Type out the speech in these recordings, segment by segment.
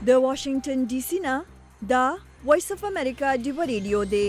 د واشنگټن ډي سي نه دا وایس اف امریکا دی ریډیو دی.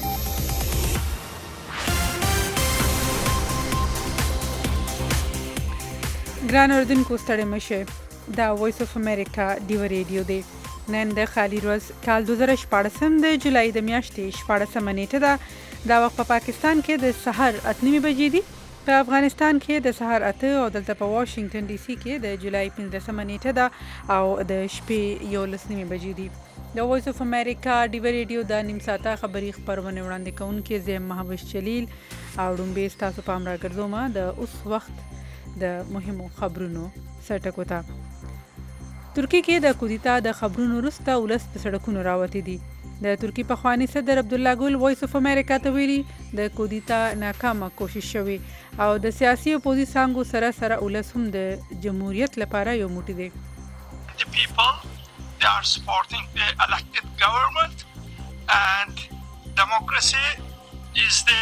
ګران اردوونکو ستړي مشه، دا وایس اف امریکا دی ریډیو دی. نن د خالی ورځ کال 2014 د جولای د میاشتې 14 نیټه ده. دا وخت په پاکستان کې د سحر 8:30 بجې دي، په افغانستان کې د سحر 8 او دلته په واشنگټن ډي سي کې د جولای 15 نیټه ده او د شپې 11:30 بجې دي. د وایس اف امریکا دی ریډیو د نیم ساعته خبری خبرونه وړاندې کوونکې زم محبوب جلیل او ډومبه تاسو پام راګرځوم د اوس وخت د مهمو خبرونو سرټکو ته. ترکی کې د کودتا د خبرونو وروسته ولس په سړکونو راوتي دي. د ترکی پخوانی صدر عبدالله ګل وایس اف امریکا ته ویلي د کودتا ناکامه کوشش شوی او د سیاسي اپوزي څانګو سره سره ولس هم د جمهوریت لپاره یو موټی دی. The people, they are supporting the elected government and democracy is the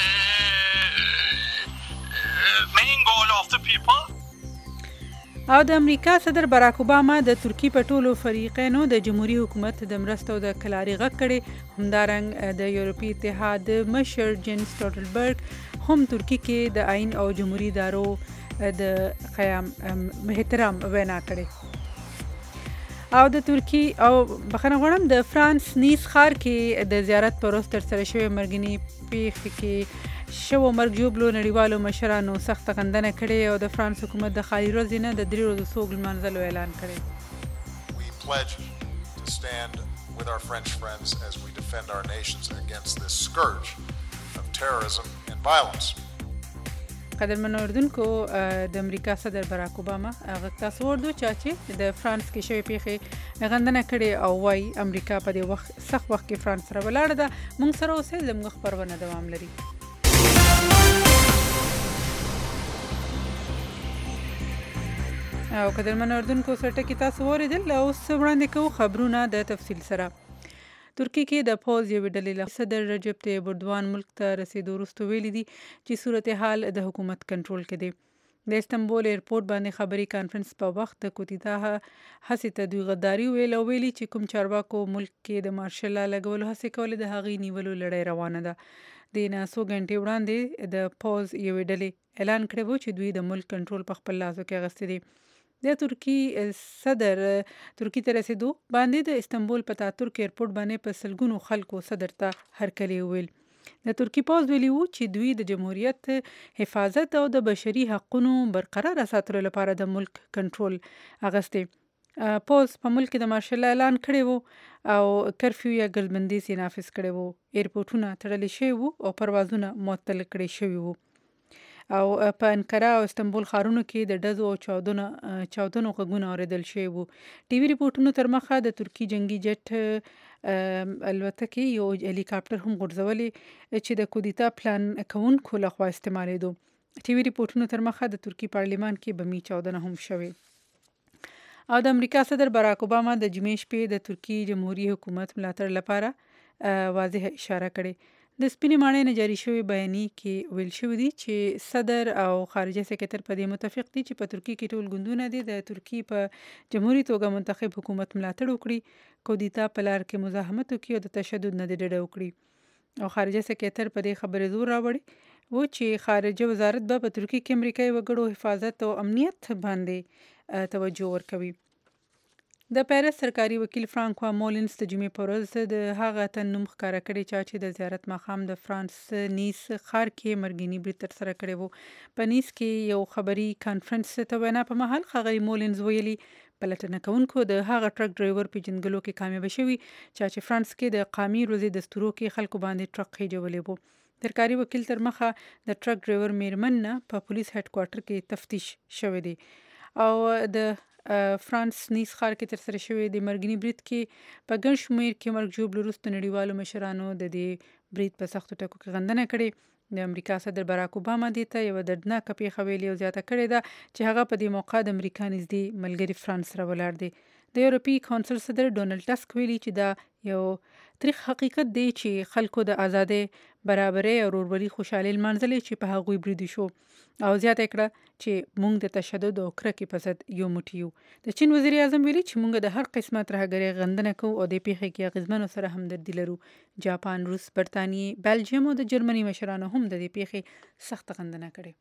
main goal of the people. او د امریکا صدر باراک اوباما د ترکی په ټولو فریقینو د جمهوریت حکومت د مرستو د کلاري غږ کړي. همدارنګ د یورپی اتحاد مشر جنس سټولټنبرګ هم ترکی کې د آئین او جمهوریت ادارو د قیام احترام وینا کړي. او د ترکی او بخنه غواړم د فرانس نیس ښار کې د زیارت پر وروسته ترسره شوې مرګني پیښې کې شو مرګ جوړلو نړیوالو مشرانو سخت غندنه کړې او د فرانس حکومت د خالي ورځې نه د 3 ورځو سوګ لمانځلو اعلان کړی. We pledge to stand with our French friends as we defend our nations against this scourge of terrorism and violence. قدرمن اردوونکو د امریکا صدر باراک اوباما هغه تاسو ورته چې د فرانس کې شوی پیښې غندنه کړي او وايي امریکا په دې وخت سخت وخت کې فرانس سره ولاړ ده. موږ سره اوسه زموږ خبرونه دوام لري. او قدرمن اردوونکو سرټکی تاسو اوریدل. اوس وړاندې کوو خبرونه د تفصیل سره. ترکی کې د پوز یو ډلې صدر رجب طیب اردوان ملک ته رسیدو وروسته ویلي دي چې صورتحال د حکومت کنټرول کې دی. د استنبول ایرپورټ باندې خبري کانفرنس په وخت د کودتا هڅې ته دوی غداري ویل او ویلي چې کوم چارواکو ملک کې د مارشل لا لګولو هڅې کولې د هغې نیولو لړۍ روانه ده. د نه څو غنټې وړاندې د پوز یو ډلې اعلان کړی و چې دوی د ملک کنټرول په خپل لاس کې اخیستی دی. د ترکی صدر ترکی ته رسیدو باندې د استنبول په تاتورک ایرپورټ باندې په سلګونو خلکو صدر ته هرکلی ویل. د ترکی پوز ویلي وو چې دوی د جمهوریت حفاظت او د بشري حقوقو برقرار ساتلو لپاره د ملک کنټرول اغستی. پوز په ملک د مارشل اعلان کړی وو او کرفیو یا ګلبندي سي نافذ کړی وو. ایرپورټونه تړل شوي وو او پروازونه معطل کړي شوي وو. او په انقره او استنبول ښارونو کې د ډزو او چاودنو غږونه اوریدل شوي وو. ټي وي ریپورټونو تر مخه د ترکی جنگي جټ الوتکې یو هلیکاپټر هم غورځولې چې د کودتا پلان کوونکو لخوا استعمالیدو. ټي وي ریپورټونو تر مخه د ترکی پارلیمان کې بمي چاودنه هم شوې. او د امریکا صدر باراک اوباما د جمعې شپې د ترکی جمهوریت حکومت ملاتړ لپاره واضح اشاره کړې. د سپینې ماڼۍ نه جاري شوی بیانیه کې ویل شوي دي چې صدر او خارجه سکرټر په دې متفق دي چې په ترکی کې ټول ګوندونه دي د ترکی په جمهوریت توګه منتخب حکومت ملاتړ وکړي، کودتا په لار کې مزاحمت وکړي او د تشدد نه ډډه وکړي. او خارجه سکرټر په دې خبرې زور راوړی و چې خارجه وزارت به په ترکی کې امریکایي وګړو حفاظت او امنیت باندې توجه ورکوي. د پیرس سرکاري وکیل فرانکوا مولینز د جمعې په ورځ د هغه تن نوم ښکاره کړی چې د زیارت ماښام د فرانس نیس ښار کې مرګني برید ترسره کړی وو. په نیس کې یو خبري کانفرنس ته وینا په مهال ښاغلي مولینز ویلي پلټنه کوونکو د هغه ټرک ډرایور پیژندګلو کې کامیاب شوي چې فرانس کې د قامي ورځې دستورو کې خلکو باندې ټرک خېجولې وو. سرکاري وکیل تر مخه د ټرک ډرایور میرمن نه په پولیس هډ کوارټر کې تفتیش شوی دی. او د فرانس نیس ښار کې ترسره شوی د مرګني برید کې په ګڼ شمېر کې مرګ ژوبلو وروسته نړیوالو مشرانو د دې برید په سختو ټکو کې غندنه کړې. د امریکا صدر باراک اوباما دې ته یوه دردناکه پیښه ویلې او زیاته کړې ده چې هغه په دې موقع د امریکا نږدې ملګري فرانس سره ولاړ دی. د یورپي کونسل صدر ډونالډ ټسک ویلي چې دا یو تاریخ حقیقت دی چې خلکو د ازادۍ برابرۍ او ورورولي خوشحالي لمانځلې چې په هغوی بریدي شو او زیاته کړه چې موږ د تشدد او کرکې په ضد یو موټی یو. د چین وزیر اعظم ویلي چې موږ د هر قسمه ترهګرۍ غندنه کوو او د پیښې کې اغیزمنو سره همدردي لرو. جاپان، روس، برتانیې، بلجیم او د جرمني مشرانو هم د دې پیښې سخت غندنه کړې.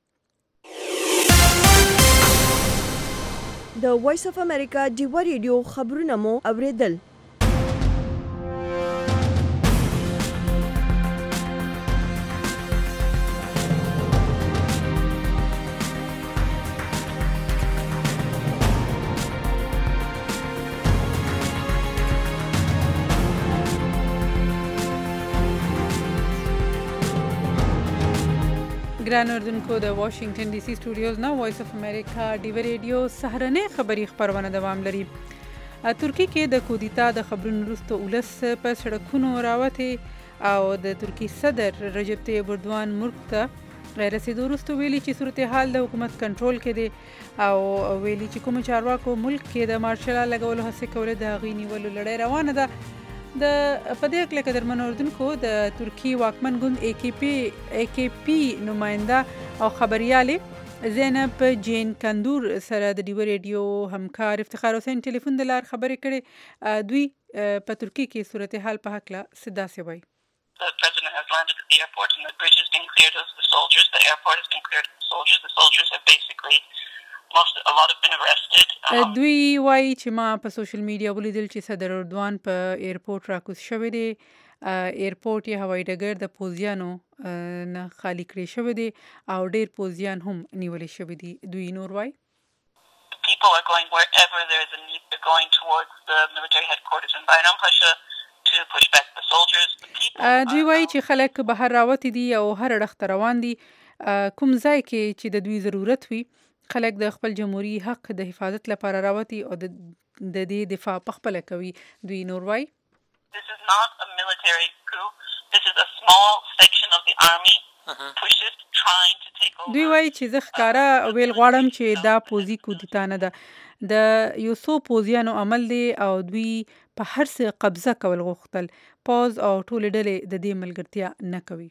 د وایس اف امریکا ډیوا ریډیو خبرونه مو اوریدل. ګران اردوونکو، د واشنگټن ډي سي سټوډیوز نه وایس اف امریکا ډیوا ریډیو سهارنۍ خبري خبرونه دوام لري. ترکیه کې د کودتا د خبرونو وروسته ولس په سړکونو راوته او د ترکیه صدر رجب طیب اردوان ملک ته رسیدو وروسته ویلي چې صورتحال د حکومت کنټرول کې دی او ویلي چې کوم چارواکو ملک کې د مارشل لا لګولو هڅه کولې د هغې نیولو لړۍ روانه ده. د په دې اړه قدرمن اردوونکو د ترکیه واکمن ګوند AKP نماینده او خبريالې زینب جین کندور سره د ډیوا ریډیو همکار افتخار حسین ټلیفون د لار خبرې کړې. دوی په ترکیه کې صورتحال په هکله څه داسې وایي. The president has landed at the airport and the bridge has been cleared of the soldiers. The airport has been cleared of the soldiers. The soldiers have basically a lot have been arrested. دوی وایي چې ما په سوشل میډیا ولیدل چې صدر اردوان په ایرپورټ راکوز شوی دی. ایرپورټ یا هوایي ډګر د پوځیانو نه خالی کړی شوی دی او ډیر پوځیان هم نیولې شوی دي. دوی نور وایي people are going wherever there is a need. They're going towards the military headquarters in Bayrampaşa to push back the soldiers. دوی وایي چې خلک بهر راوتي دي او هر اړخ ته روان دي. کوم ځای کې چې د دوی ضرورت وي خلک د خپل جمهوریت حق د حفاظت لپاره راوتي او د دې دفاع په خپل کوي. دوی نور وایي This is not a military coup. This is a small section of the army pushes trying to take over. دوی وایي چې زه ښکاره ویل غواړم چې دا پوځي کودتا نه ده، د یو څو پوځیانو عمل دی او دوی په هر څه قبضه کول غوښتل. پوځ او ټولې ډلې د دې ملګرتیا نه کوي.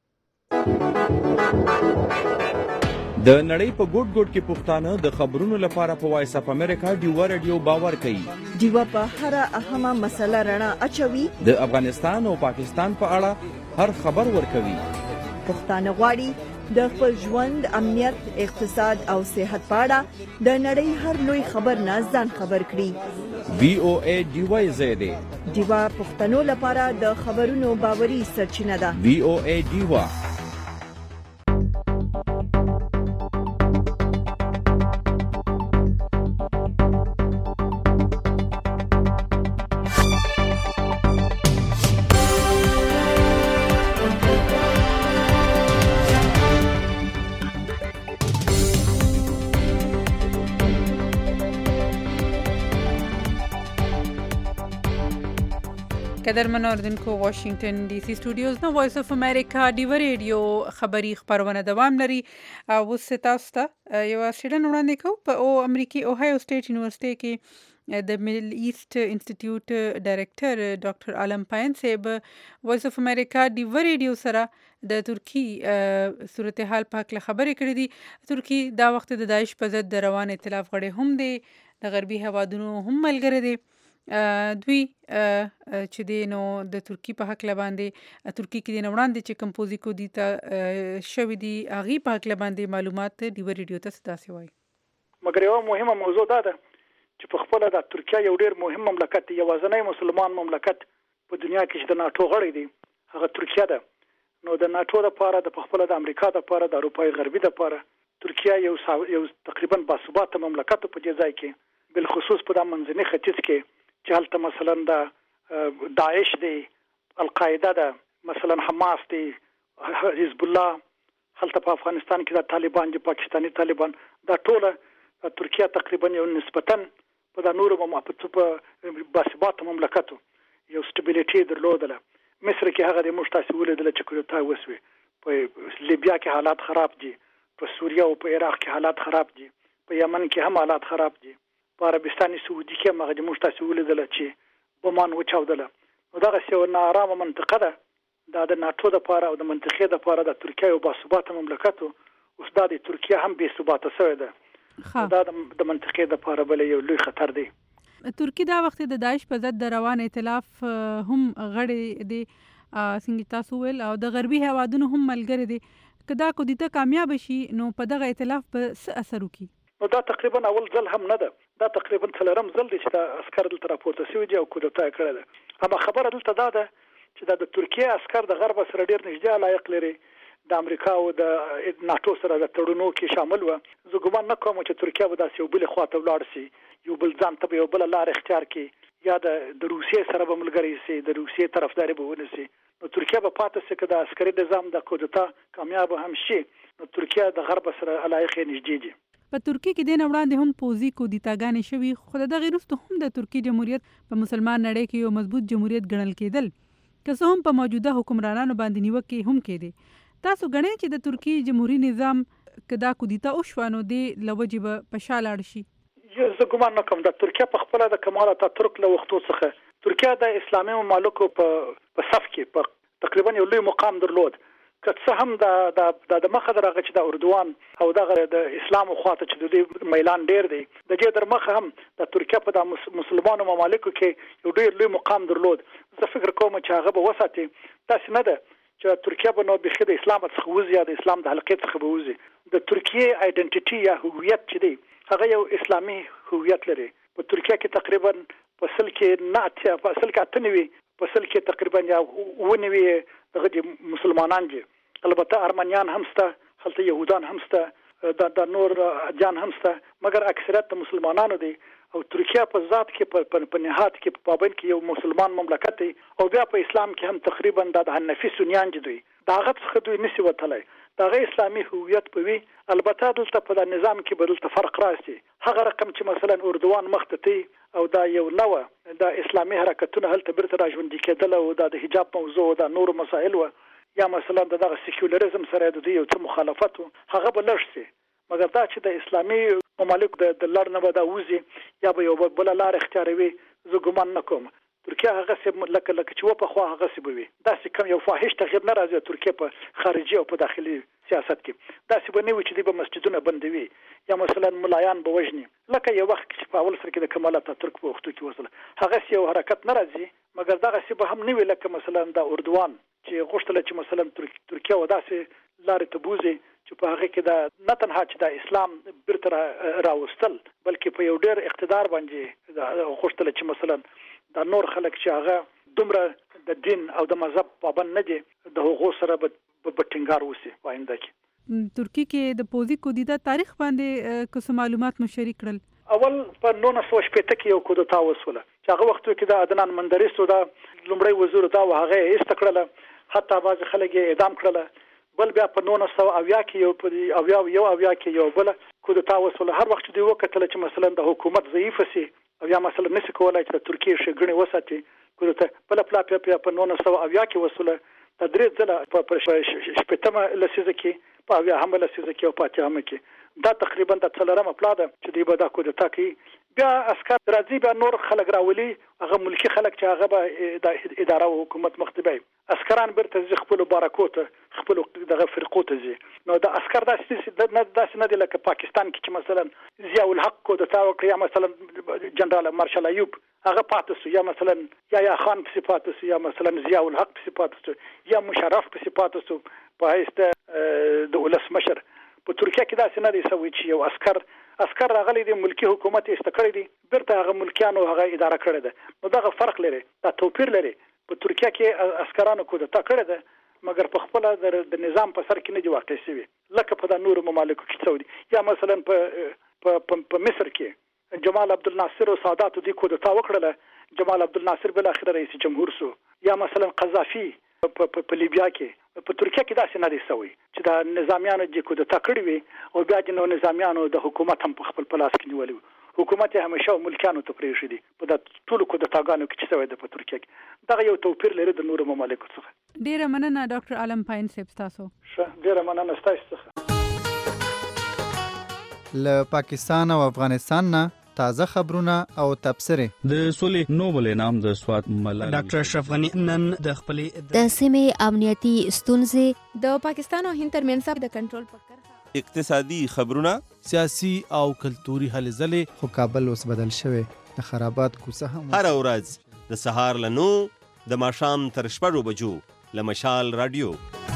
د نړۍ په ګوټ ګوټ کې پښتانه د خبرونو لپاره په وایس اف امریکا ډیوا ریډیو باور کوي. ډیوا په هر اهمه مسله رڼا اچوي. د افغانستان او پاکستان په اړه هر خبر ورکوي. پښتانه غواړي د خپل ژوند، امنیت، اقتصاد او صحت په اړه د نړۍ هر لوی خبر نه ځان خبر کړي. VOA ډیوا زیاده ډیوا پښتنو لپاره د خبرونو باوري سرچینه ده. VOA ډیوا قدرمن اردوونکو، واشنگټن ډي سي سټوډیوز نه وایس اف امریکا ډیوا ریډیو خبري خبرونه دوام لري. اوس تاسو ته یو څېړنه وړاندې کوو په امریکي اوهایو سټیټ یونیورسيټي کې د میډل ایست انسټیټیوټ ډایریکټر ډاکټر عالم پاین صاحب وایس اف امریکا ډیوا ریډیو سره د ترکی صورتحال په اړه خبرې کړې دي. ترکی دا وخت د داعش په ضد د روان ائتلاف غړی هم دی، د غربي هوادونو هم ملګری دی. دوی چې دی نو د ترکی په حق باندې ترکی کې د وړاندې چې کمپوزي کو دي ته شوی دي هغه په حق باندې معلومات ډیوا ریډیو ته ستاسو وایي. مګر یو مهمه موضوع ده چې په خپل د ترکیه یو ډیر مهم مملکت دی، یوازینی مسلمان مملکت په دنیا کې چې د ناتو غړی دی هغه ترکیه ده. نو د ناتو لپاره د خپل د امریکا لپاره د اروپای غربي لپاره ترکیه یو تقریبا باثبات مملکت په دې ځای کې، بل خصوص په د منځني ختیځ کې چې هلته مثلا د داعش دی، القاعده ده، مثلا حماس دی، حزب الله، هلته په افغانستان کې د طالبان دي، پاکستاني طالبان، دا ټول ترکیه تقریبا یو نسبتا په د نورو په باثبات مملکتو یو سټیبیلیټي درلودله. مصر کې هغه د موږ تاسو ولیدل چې کودتا وسوي، په لیبیا کې حالات خراب دي، په سوریه او په عراق کې حالات خراب دي، په یمن کې هم حالات خراب دي، په عربستان سعودي کې هغه د موږ تاسو ولیدل چې بمان وچاودله. نو دغه یو ناارامه منطقه ده دا د ناتو لپاره او د منطقې لپاره د ترکیه یو باثباته مملکت اوس دا د ترکیه هم بې ثباته شوې ده دا د منطقې لپاره بل یو لوی خطر دی. ترکیه دا وخت د داعش په ضد د روان ائتلاف هم غړی دی څنګه تاسو ویل او د غربي هوادونو هم ملګری دی. که دا کودتا کامیاب شي نو په دغه ائتلاف به څه اثر وکړي؟ نو دا تقریبا اول ځل هم نه ده، دا تقریبا څلورم ځل دی چې دا عسکر دلته راپورته شوي دي او کودتا کړې ده. اما خبره دلته دا ده چې دا د ترکیه عسکر د غرب سره ډېر نږدې علاقه لري، د امریکا او د ناتو سره د تړونو کې شامل و. زه ګومان نه کوم چې ترکیه به داسې یو بل خواته ولاړ شي، یو بل ځان ته یو بل لار اختیار کړي یا د روسیې سره به ملګری شي، د روسیې طرفداري به ونیسي. نو ترکیه به پاتې شي که د عسکري نظام د کودتا کامیاب هم شي، نو ترکیه د غرب سره علاقه نږدې دي. په ترکیه کې د وړاندې هم پوزي کودتاګانې شوي، خو د دغه وروسته هم د ترکیه جمهوریت په مسلمان نړۍ کې یو مضبوط جمهوریت ګڼل کېدل، که څه هم په موجوده حکمرانانو باندې نیوکې هم کېدې. تاسو ګڼئ چې د ترکیه جمهوریت نظام که دا کودتا وشوه نو د لوجې به په شا لاړ شي؟ زه ګومان نه کوم. د ترکیه په خپله د کمال اتاتورک له وختو څخه ترکیه د اسلامي ممالکو په صف کې په تقریبا یو لوی مقام درلود. که څه هم د مخه درغه چې د اردوان او دغه د اسلام خواته چې د دې میلان ډیر دی، د دې در مخه هم د ترکیه په د مسلمانانو ممالکو کې یو ډیر لوی مقام درلود. زه فکر کوم چې هغه به وساتي. تاسو نه ده چې ترکیه به نو بخې د اسلام څخه وځي یا د اسلام د حلقې څخه به وځي. د ترکیه آیډنټیټي یا هویت چې دی هغه یو اسلامي هویت لري. په ترکیه کې تقریبا په سل کې نه اتیا په سل کې اتنوي په سل کې تقریبا یا ونوي دغه مسلمانان دي. البته ارمنیان هم شته، هلته يهودان هم شته، د نور جان هم شته، مګر اکثریت د مسلمانانو دي. او ترکیه په ذات کې په نهاد کې په پابند کې یو مسلمان مملکت دی او بیا په اسلام کې هم تقریبا د حنفي سنیان دي. دا هغه څخه دوی نسی وتلی، دا غي اسلامي هویت په وی. البته دلته په د نظام کې بدلته فرق راسي. هغه رقم چې مثلا اردوان مختتی او دا یو نوه د اسلامي حرکتونه هلته برته راژوندي کېدل او د حجاب موضوع او د نور مسائل و یا مثلا دغه سیکولریزم سره د یو څه مخالفت هغه به لږ شي. مګر دا چې د اسلامي ممالک د لړ نه به دا وځي یا به یو بل لار اختیاروي، زه ګومان نه کوم. ترکیه هغه څه لکه چې و په خوا هغه څه به وي. داسې کوم یو فاحش تغییر نه راځي ترکیه په خارجي او په داخلي سیاست کې. داسې به نه وي چې دوی به مسجدونه بندوي یا مثلا ملایان به وژني لکه یو وخت چې په اول سر کې د کمال اتاتورک په وختو کې وصل. هغه یو حرکت نه راځي، مګر دغه څه به هم نه وي لکه مثلا د اردوان چې غوښتل چې مثلا ترکیه وداسې لارې ته بوزي چې په هغه کې د نه تنها چې د اسلام برته راوستل بلکې په یو ډېر اقتدار باندې غوښتل چې مثلا د نور خلک چې هغه دومره د دین او د مذهب پابند نه دي د هغو سره به ټینګار وشي په آینده کې. ترکیه کې د پوزي کودتا تاریخ باندې کوم معلومات مو شریک کړل؟ اول په 1960 کې یو کودتا وسوله چې هغه وخت کې د عدنان مندرس او د لومړی وزیر دا هغه استقلاله حتی بعض خلک اعدام کړل. بل بیا په 1980 کې یو کې یو بل کودتا وسوله. هر وخت دوی وکتل چې مثلا د حکومت ضعیف سي او یا مثلا نشي کولای چې د ترکیه شګړې وساتي، کودتا بل په 1980 کې وسوله. د درې ځله په شپږمه لسیزه کې په بیا هم لسیزه کې او په اتمه کې دا تقریبا د څلورمه پلاده چې دوی به دا کودتا کوي. بیا عسكر راځي بیا نور خلک راولي، هغه ملکی خلک چې هغه به د اداره او حکومت مختبي عسكران برته خپل بارکوت خپل دغه فرقوت زی. نو د عسكر داسې نه دی لکه پاکستان کې چې مثلا ضیاء الحق کودتا وکړي یا مثلا جنرال مارشال ایوب هغه پاتې سو یا مثلا یا خان په پاتې سو یا مثلا ضیاء الحق په پاتې سو یا مشرف په پاتې سو په هیڅ د ولس مشر. په ترکیه کې داسې نه دی سوي چې یو عسكر راغلي دی ملکی حکومت استقرار دی برته هغه ملکیانو هغه اداره کړی ده. نو دغه فرق لري، دا توپیر لري. په ترکیه کې عسكرانو کودتا کړی ده مګر په خپل د نظام په سر کې نه دی واقع شوی لکه په د نور ممالکو کې سعودي یا مثلا په مصر کې جمال عبدالناصر او سادات دی کودتا وکړه. جمال عبدالناصر بل اخر رئیس جمهور سو. یا مثلا قذافي په لیبیا کې. په ترکیه کې داسې نه دی سوی چې د نظامیانو د کودتا کړی وي او بیا د نظامیانو د حکومت هم په خپل پلاس کې نیولې وي. حکومت همیشه ملکانو ته پرېښی دي په د ټولو کودتاګانو کې چې سوی ده په ترکیه کې. دغه یو توپیر لري د نورو ممالکو څخه. ډیره مننه ډاکټر عالم پاین صاحب تاسو. ډیره مننه تاسو څخه. له پاکستان او افغانستان نه تازه خبرونه او تبصره. د سولې نوبل انعام د سوات ملالۍ ډاکټر اشرف غنی نن د خپلې د سیمې امنیتي ستونزې د پاکستان او هند ترمنځ د کنټرول په کرښه اقتصادي خبرونه سیاسي او کلتوري هلې ځلې. خو کابل اوس بدل شوی د خرابات کوڅه هم هر ورځ د سهار له 9 د ماښام تر 6 بجو له مشال رادیو.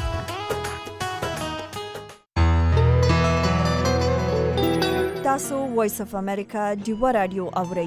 تاسو وایس اف امریکا ډیوا رادیو اورئ.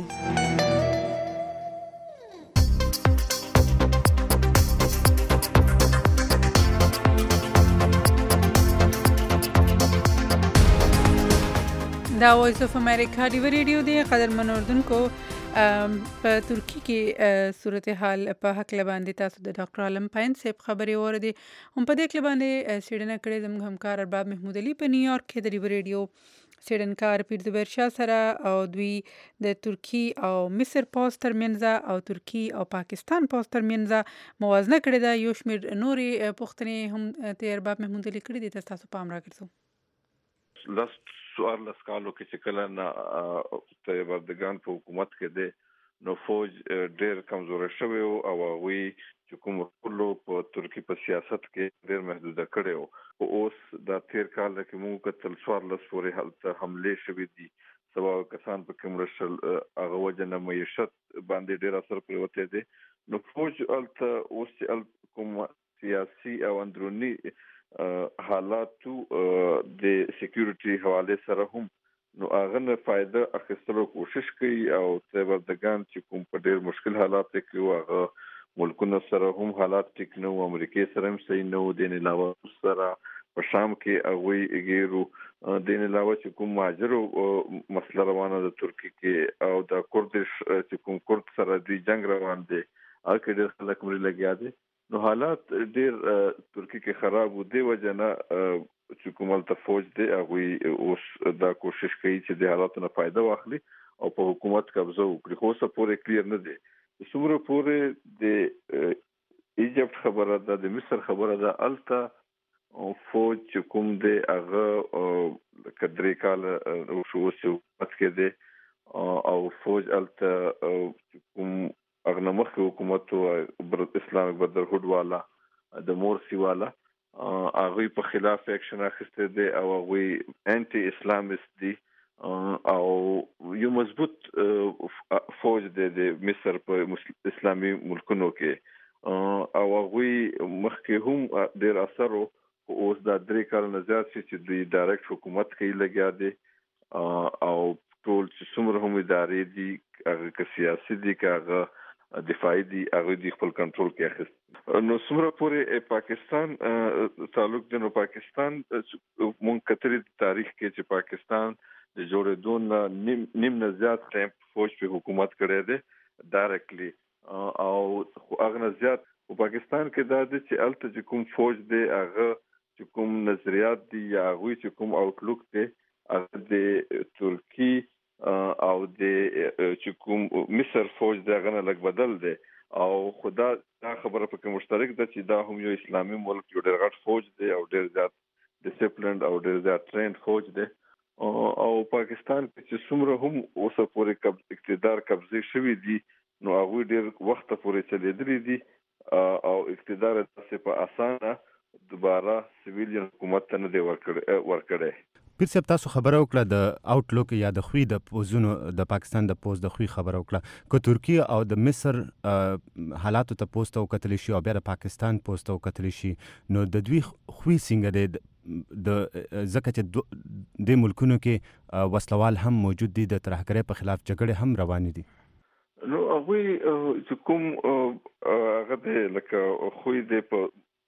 دا وایس اف امریکا ډیوا رادیو دی. قدرمن اوردونکو، په ترکی کې صورتحال په حق باندې تاسو د ډاکټر عالم پاین صاحب خبرې اوریدې. هم په دې باندې سیډنه کړې زموږ همکار ارباب محمود علي په نیویارک کې د ډیوا رادیو سیډنکار پیر زبیر شاه سره او دوی د ترکی او مصر پوز ترمنځ او ترکی او پاکستان پوز ترمنځ موازنه کړې ده. یو شمېر نورې پوښتنې هم د ارباب محمود علي کړې دي، تاسو پام راګرځو. لاست سوار لسکالو کې چې کله نه طیبردگان په حکومت کې دی نو فوج ډېر کمزور شوی او هغوی چې کوم ټولو په ترکی په سیاست کې ډېر محدوده کړی او اوس دا تیر کال کې موږ کتل 14 پورې هلته حملې شوې دي. سبا کسان په کوم رسل هغه وجه نه معیشت باندې ډېر اثر پرېوتی دی. نو فوج هلته اوس چې کوم سیاسي او اندروني حالاتو د سکیورټي حواله سره هم نو هغه نه فائدہ اخیستلو کوشش کوي او طیبردگان چې کوم په ډېر مشکل حالات کې هغه ملکونو سره هم حالات ټیک نه و، امریکای سره هم صحیح نه و، د علاوه سره په شام کې هغه غیرو د علاوه چې کوم مهاجرو مسله روانه د ترکی کې او د کوردش چې کوم کورد سره د جنگ روان دي هغه کې ډېر خلک مری لګیا دي. نو حالات ډېر ترکی کې خراب و دی وجنه چې کومل ته فوج دی هغه اوس دا کوشش کوي چې د حالاتو نه فائدہ واخلي او په حکومت قبضه وکړي. خو څه پورې کلیر نه دی. څومره پورې د ایجپت خبره ده، د مصر خبره ده، الته فوج چې کوم دی هغه کډري کال شو حکومت کې دی او فوج الته کوم اغنمخ حکومت او اسلامک بدرهود والا د مورسی والا هغه په خلاف اکشن اخیسته دي او هغه انټي اسلامیست دي او یو مضبوط فوج د مصر په اسلامي ملکونو کې او هغه مخکې هم ډېر اثر اوس د درې کال نه زیات چې د ډایرکټ حکومت کې لګیا دي او ټول چې څومره هم ادارې دي هغه سیاسي دي هغه دفاعي دي هغه د خپل کنټرول کې اخیست. نو څومره پورې پاکستان تعلق دی نو پاکستان مونږ کتري تاریخ کې چې پاکستان د جوړېدو نیم نه زیات ټایم فوج په حکومت کړی دی ډایرکټلی او هغه نه زیات په پاکستان کې دا د چې الته چې کوم فوج دی هغه چې کوم نظریات دي یا هغه چې کوم آوټلوک دی هغه د ترکی او د چې کوم مصر فوج دغه نه لګ بدل دی او خدا دا خبره پکې مشترک ده چې دا هم یو اسلامي ملک یو ډېر غټ فوج دی او ډېر زیات ډیسپلینډ او ډېر زیات ټرینډ فوج دی او پاکستان چې څومره هم اوسه پورې اقتدار قبضه شوی دی نو هغه ډېر وخت پورې چلیدلی دي او اقتدار تاسو په اسانه دوباره سیویلین حکومت ته نه دی ورکړی. پیر صاحب تاسو خبره وکړه د آوټلوک یا د خوی د پوزونو د پاکستان د پوز د خوی خبره وکړه که ترکیه او د مصر حالاتو ته پوسټ او کتلی شي او بیا د پاکستان پوسټ او کتلی شي نو د دوی خوی څنګه دی د ځکه چې د ملکونو کې وسلوال هم موجود دي د ترهګرۍ په خلاف جګړې هم روانې دي. نو هغه چې کوم هغه لکه خوی دی په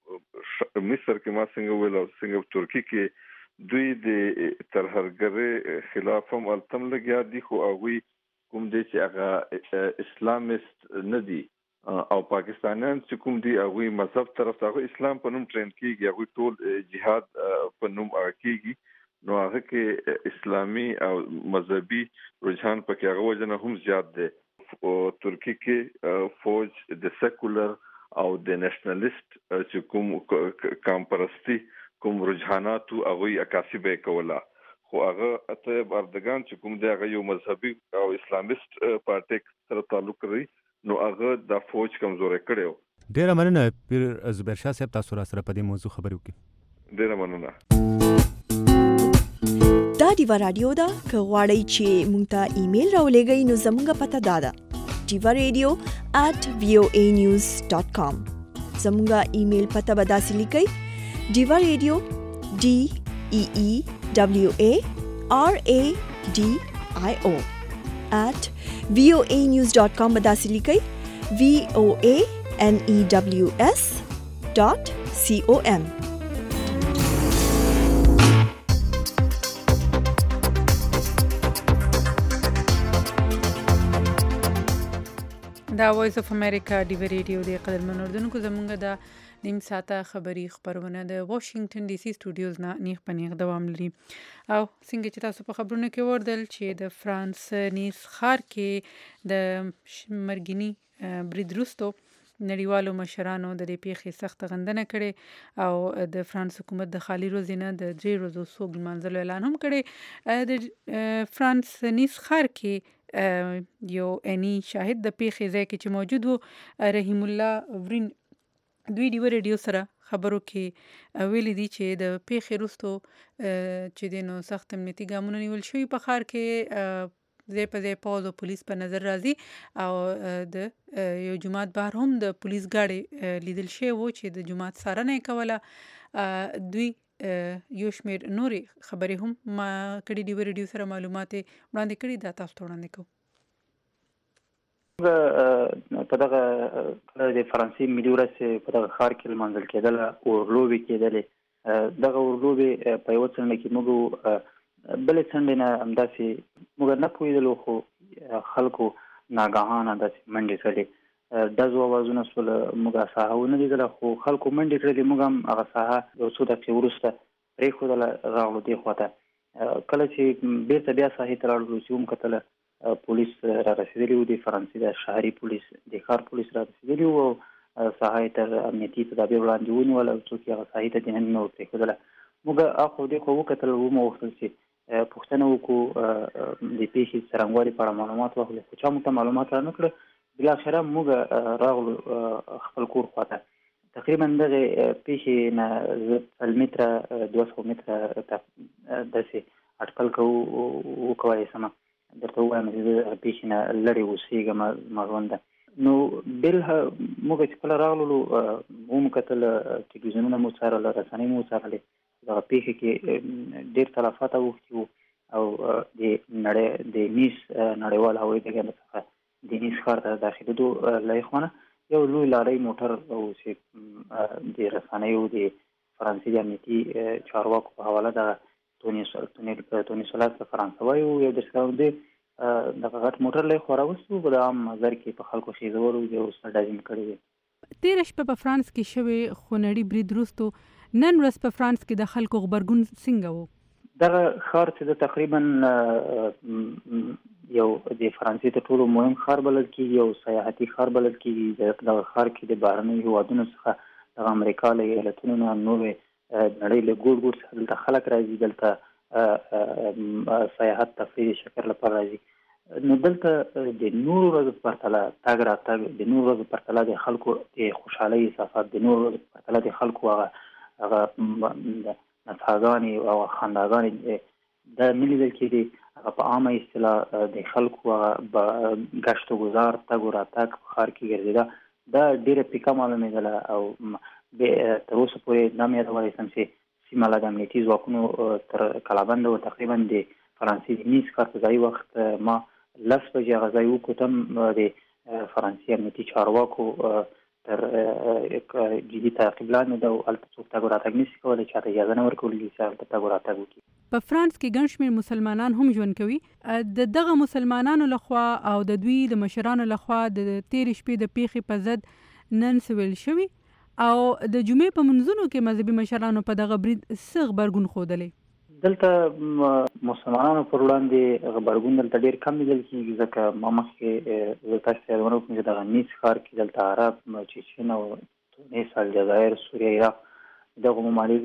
مصر کې ما څنګه ویل او څنګه ترکی کې دوی د ترهګرۍ خلاف هم التم لګیا دي خو هغه کوم دي چې هغه اسلامیست نه دي او پاکستانیان چې کوم دي هغه مذهب طرف ته اسلام په نوم ټرین کیږي هغه ټول جهاد په نوم کیږي نو هغه کې اسلامي او مذهبي رجحان پکې هغه وجنه هم زیات دي. ترکی کې فوج د سیکولر او د نېشنلیست چې کوم کامپرستی کوم رجحانات او هغه عکاسي به کوله خو هغه طيب اردوغان چې کوم دی هغه یو مذهبي او اسلامیست پارټي سره تعلق لري نو هغه د فوج کمزوري کړو. ډیره مننه پیر زبیر شاه صاحب تاسو را سره په دې موضوع خبرې وکړي. ډیره مننه. دا دیوا رادیو دا که غواړئ چې مونږ ته ایمیل راولېږئ نو زموږ پته دا ده divaradio@voanews.com. زموږ ایمیل پته به داسې لیکئ divaradio DEEVARADIO @voanews.com به داسې لیکئ voanews.com. دا وایس اف امریکا ډیو ریډیو دی. قدرمن اردوونکو زمونږ د نیم ساعته خبری خبرونه د واشنگټن ډي سي سټوډیوز نه نیغ په نیغ دوام لري. او څنګه چې تاسو په خبرونو کې وردل چې د فرانس نیس ښار کې د مرګني برید وروسته نړیوالو مشرانو د دې پیښې سخت غندنه کړې او د فرانس حکومت د خالي روزي نه د 3 ورځو سوګ لمانځلو اعلان هم کړی. د فرانس نیس ښار کې یو اني شاهد د پیښې ځای کې چې موجود وو رحیم الله ورین دوی ډیو ریډیو سره خبرو کې ویلي دي چې د پیښې وروسته چې د نو سخت امنیتي ګامونه نیول شوي په ښار کې ځای په ځای پوز او پولیس په نظر راځي او د یو جماعت بهر هم د پولیس ګاډي لیدل شوی وو چې د جماعت څارنه یې کوله. دوی یو شمېر نورې خبرې هم ما کړي ډیو ریډیو سره معلومات وړاندې کړي. دا تاسو ته وړاندې کوو. په دغه د فرانسې ملي ورځ په دغه ښار کې لمانځل کېدله اورلوبې کېدلې. دغه اورلوبې په یوه څنډه کې موږ بلې څنډې نه همداسې موږ نه پوهېدلو خو خلکو ناګهانه داسې منډې کړې ډزو اوازونه سول. موږ ساحه ونه لیدله خو خلکو منډې کړلې. موږ هم هغه ساحه یو څو دقیقې وروسته پرېښودله راغلو دې خواته. کله چې بېرته بیا ساحې ته لاړو چې ومکتله پولیس را رسېدلي وو د فرانسې د ښاري پولیس د ښار پولیس را رسېدلي وو او ساحه یې تر امنیتي تدابیر وړاندې ونیوله او څوک یې هغه ساحې ته دننه نه ورپرېښودله. موږ اخوا دېخوا وکتل وموغوښتل چې پوښتنه وکړو د پیښې څرنګوالي په اړه معلومات واخلو خو چا موږ ته معلومات را نه کړه. بالاخره موږ راغلو خپل کور خواته. تقریبا دغه پیښې نه 100 متره 200 متره داسې اټکل وکولی سمه درته ووایم چې د پیښې نه لرې اوسېږم زما ژونده. نو بل موږ چې کله راغلو ومکتل تلویزیونونه مو څارله رسنۍ مو څارلې. دغه پیښې کې ډېر تلفات اوښتي وو او د نیس نړیوال هوایي ډګر څخه د نیس ښار ته داخلېدو له خوا یو لوی لارۍ موټر او چې د رسنیو د فرانسې د امنیتي چارواکو په حواله د تونیسولاس فرانسوی یو درسکاوندې دغه غټ موټر له خوا راوستو په عام نظر کې په خلکو خېزولو یو سټاډایم کړی دی. تېره شپه په فرانس کې شوې خونړي برید وروسته نن ورځ په فرانس کې د خلکو غبرګون څنګه و؟ دغه ښار چې د تقریبا یو د فرانسې تر ټولو مهم ښار بلل کېږي او سیاحتي ښار بلل کېږي. دغه ښار کې د بهرنیو هېوادونو څخه دغه امریکا له ایالتونو نه نورې نړۍ له ګوټ ګوټ څخه دلته خلک راځي، دلته سیاحت تفریح شکر لپاره راځي. نو دلته د نورو ورځو پرتله تګ راتګ د نورو ورځو پرتله د خلکو د خوشحالۍ احساسات د نورو ورځو پرتله د خلکو هغه نڅاګانې او خنداګانې دا نه لیدل کېدې. هغه په عامه اصطلاح د خلکو هغه ګشت و ګذار تګ و راتګ په ښار کې ګرځېده دا ډېره پیکه معلومېدله. او تر اوسه پورې دا مې یادولی سم چې سیمه له د امنیتي ځواکونو تر کلابنده و تقریبا د فرانسې د نیس ښار په ځایي وخت ما 10 بجې هغه ځای وکتم. د فرانسې امنیتي چارواکو تر جدي تعقیب لاندې ده او هلته څوک تګ و راتګ نشي کولی، چاته اجازه نه ورکولی چې هلته تګ و راتګ وکړي. په فرانس کې ګڼ شمېر مسلمانان هم ژوند کوي. د دغه مسلمانانو لخوا او د دوی د مشرانو لخوا د تېرې شپې د پیښې په ضد نن څه ویل شوي او د جمعې په منځونو کې مذهبي مشرانو په دغه برید څه غبرګون ښودلی؟ دلته مسلمانانو پر وړاندې غبرګون دلته ډېر کم لیدل کېږي ځکه ما مخکې زه تاسو ته یادونه وکړم چې دغه نیس ښار کې دلته عرب، چیچن او تونس، الجزایر، سوریه، عراق دغو ممالکو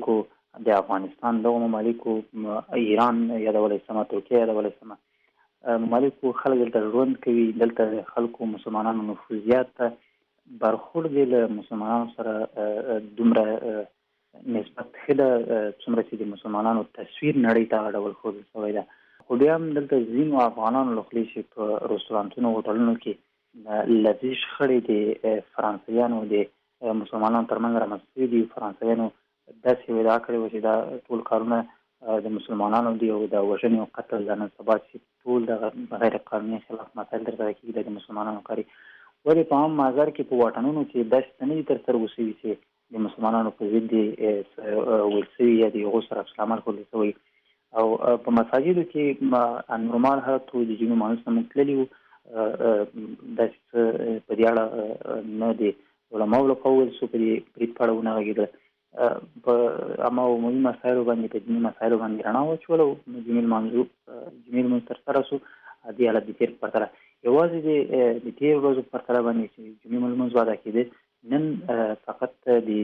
د افغانستان دغه ممالکو ایران یادولی سمه، ترکیه یادولی سمه ممالکو خلک دلته ژوند کوي. دلته خلکو مسلمانانو نفوذیات ته برخورد دی له مسلمانانو سره دومره نسبت ښه ده څومره چې د مسلمانانو تصویر نړۍ ته هغه ډول ښودل شوی ده. خو بیا هم دلته ځینو افغانانو له خولې چې په رستورانتونو هوټلونو کې لفظي شخړې د فرانسویانو د مسلمانانو ترمنځ رامنځته شوي دي. فرانسویانو داسې ادعا کړې وه چې دا ټول کارونه د مسلمانانو دي او د وژنې او قتل د نن سبا چې ټول دغه غیر قانوني خلاف مسایل ترسره کېږي د مسلمانانو کاري. ولې په عام مازار کې په واټنونو کې داسې څه نه دي ترسره وشوي چې د مسلمانانو په ضد ویل شوي یا د هغو سره عکس العمل ښودل شوی. او په مساجدو کې نورمال حالت و د جمعې لمانځه ته موږ تللي وو. داسې څه په دې اړه نه د علماو لخوا وویل شو، په دې برید په اړه ونه غږېدله. په عامه او عمومي مسایلو باندې په دیني مسایلو باندې رڼا واچوله او جمعې لمونځ ترسره شو. دې حالت د تېر په پرتله یوازې د تېرو ورځو په پرتله باندې چې جمعې لمونځ ادا کېده، نن فقط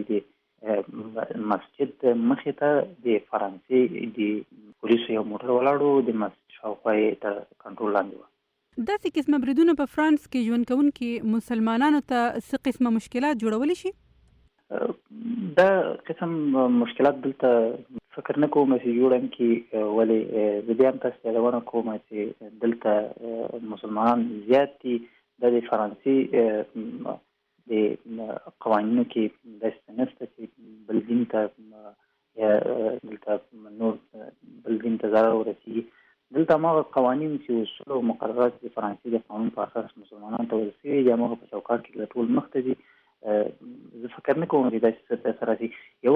د مسجد مخې ته د فرانسې د پولیسو یو موټر ولاړو، د مسجد شاوخوا یې تر کنټرول لاندې وه. داسې قسمه بریدونه په فرانس کې ژوند کوونکي مسلمانانو ته څه قسمه مشکلات جوړولی شي؟ دا قسم مشکلات دلته فکر نه کوم چې جوړ کړي. ولې زه بیا هم تاسو ته یادونه کوم چې دلته مسلمانان زیات دي. دا د فرانسې د قوانینو کې داسې نشته چې بل دین ته یا دلته نور بل دین ته ضرر ورسېږي. دلته هماغه قوانین چې اصول او مقررات د فرانسې د قانون په اساس مسلمانانو ته ورسېږي دي، هماغه په چوکاټ کې ټول مخته دي. زه فکر نه کوم چې داسې څه ترسره شي.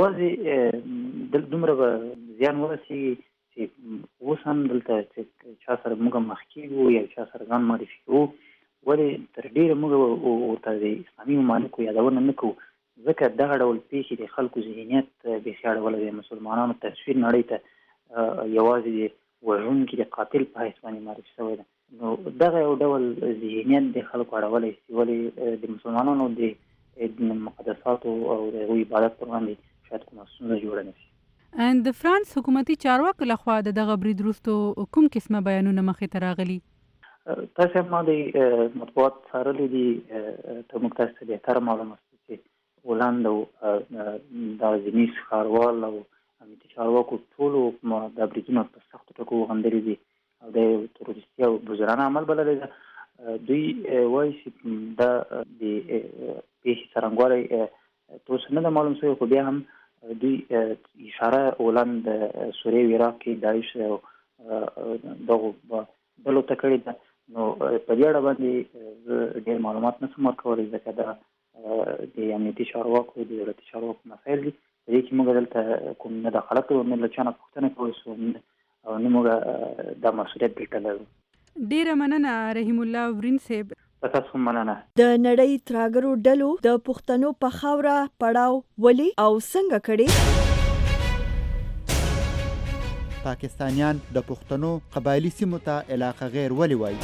یوازې دومره به زیان ورسېږي چې اوس هم دلته چې چا سره موږ مخ کېږو یا چا سره ځان معرفي کوو، ولې تر ډېره موږ ورته د اسلامي ممالکو یادونه نه کوو، ځکه دغه ډول پیښې د خلکو ذهنیت بیخي اړولی دی. مسلمانانو تصویر نړۍ ته یوازې د وژونکي د قاتل په حیث باندې معرفي شوی ده. نو دغه یو ډول ذهنیت د خلکو اړولی شي، ولې د مسلمانانو د مقدساتو او د هغوی عبادت پر باندې شاید کومه ستونزه جوړه نه شي. د فرانس حکومتي چارواکو لخوا د دغه برید وروستو کوم قسمه بیانونه مخې ته راغلي؟ تاسو هم ما د مطبوعات څارلي دي. ته موږ تاسو ته بهتره معلومه شته چې هولنډ او د ځینې ښاروال او امنیتي چارواکو ټولو دا بریدونه په سختو ټکو وغندلي دي او د تروریستي او بزرګانه عمل بللی ده. دوی وایي چې دا د پیښې څرنګوالی تر اوسه نه ده معلوم شوی، خو بیا هم دوی اشاره هولنډ سوریې او عراق کې داعش او دغو ډلو ته کړې ده. نو په دې اړه باندې زه ډېر معلومات نشم ورکولی، ځکه دا د امنیتي چارواکو د دولتي چارواکو مسایل دي. په دې کې موږ دلته کوم نه دخالت کوو، نه له چا نه پوښتنه کوو او نه موږ دا مسؤلیت دلته لرو. ډیره مننه رحیم الله ورین صاحب. تاسو هم مننه. د نړۍ ترهګرو ډلو د پښتنو په خاوره پړاو ولې او څنګه کړي؟ پاکستانیان د پښتنو قبایلی سیمو ته علاقه غیر ولې وایي؟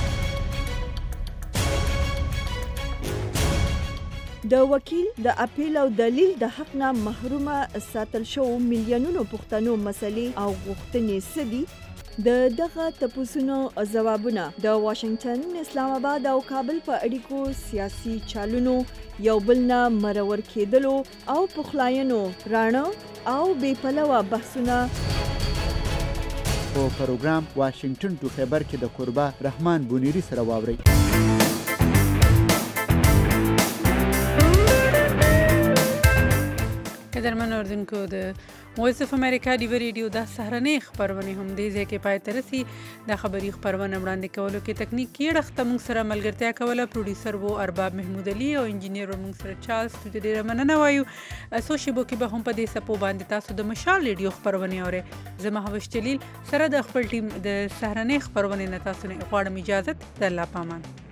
د وکیل د اپیل او دلیل د حق نه محرومه ساتل شو میلیونونو پښتنو مسلې او غوښتنې څه دي؟ د دغه تپوسونو ځوابونه د واشنگټن، اسلام آباد او کابل په اړیکو سیاسي چالونو یو بل نه مرور کېدلو او پخلاینو راڼه او بې پلوه بحثونه په پروګرام واشنگټن ټو خیبر کې د قربا رحمان بونیری سره واورئ. قدرمن اوردونکو، د وایس اف امریکا ډیو ریډیو د سهارنۍ خبرونه هم دې ځای کې پای ته رسي. د خبري خبرونه وړاندې کولو کې تکنیکي اړخ ته موږ سره ملګرتیا کوله پروډوسر وو ارباب محمود علي او انجینیر موږ سره چارلز. ډېره مننه وایو. څو شیبو کې به هم په دې سپو باندې تاسو د مشال ریډیو خبرونه اورئ. زه مهوش جلیل سره د خپل ټیم د سهارنۍ خبرونه نه تاسو نه غواړم اجازه. د الله پامان.